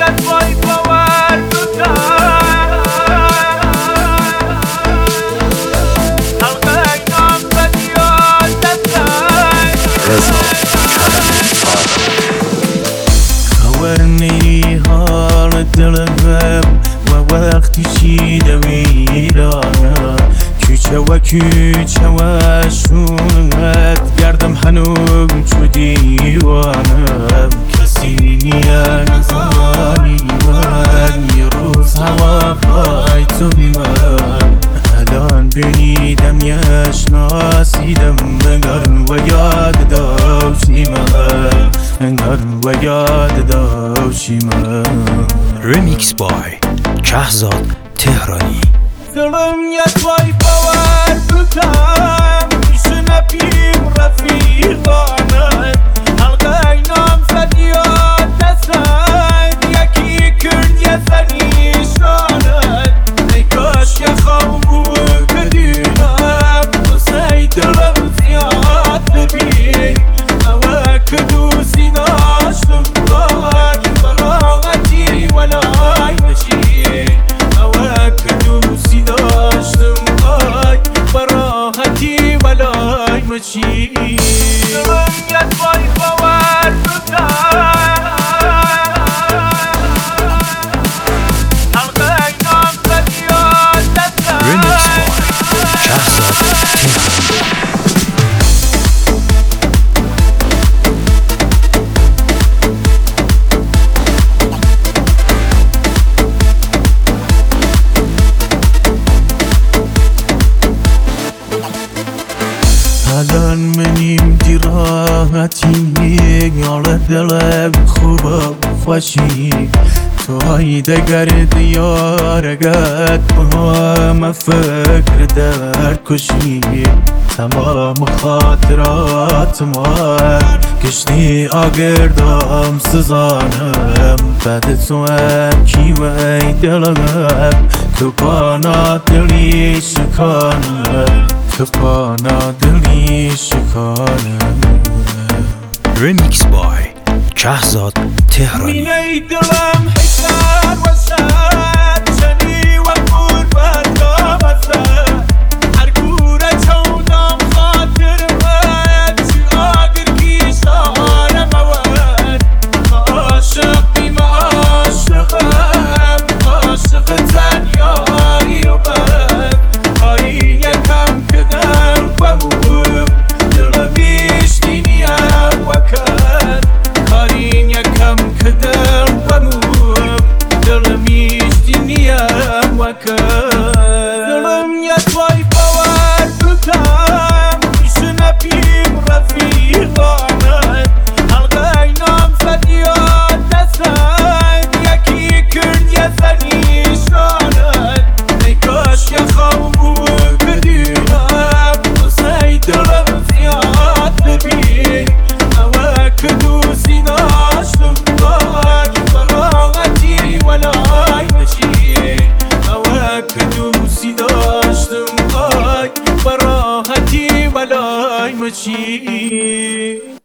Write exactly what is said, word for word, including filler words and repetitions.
دنیات وای باور بودم حلقه نام دنیات دستای رضا کلمی خبر نیری حال دلم و وقتی چیده ویرانم کوچه و کوچه و شونت گردم هنوز چو دیوانم کسی نیه نزانی من یه روز هواهای تو من الان بینیدم یه شناسیدم انگار و یاد داشتی من انگار و یاد داشتی من ریمیکس بای کهزاد تهرانی دلم یه توی باور بودم میشه نبیم رفیقانت حلقه نام زدیات دستد یکی کرد یه زنیشانت ای کاش یه خوام بود کدیونم واسه دلم زیاد ببین اوه که دوستی داشتم باید براغتی ولای نشین اوه که دوستی داشتم باید براغتی ولای مچین دلم یه توی باور بودم حلقه نام زدیات دستد ریمیکس بای کهزاد تهرانی الان منیم دی راحتی یال دلم خوبه خوشی تو های دگر دیارگت با فکر در کشی تمام خاطرات ما کشتی آگردام سزانم بعد تو هم کی وی دلم تو پانا دلی شکانم تو پانا دلی شکانم ریمیکس بای کهزاد تهرانی مینه دلم حیشتر و شد شنی و قربت را بسد هر گوره چودم خاطر من چی آگر کیشارم اول عاشق بیم عاشقم عاشق تنیایی و من آیی یکم کدر بمون دلم بیشتینیم و کرد کارین یکم کدر بمون دلم بیشتینیم و کرد دلم یه توی باور بودم میشه نبیم رفیقانت حلقه نام زدیات دستد یکی کرد یه زنیشانت ای کاش یه خوام بود بدونم واسه دلم زیاد ببین اوه که دوستی داشتم باید براغتی ولای نشین اوه که دوستی داشتم باید براغتی ولای مچین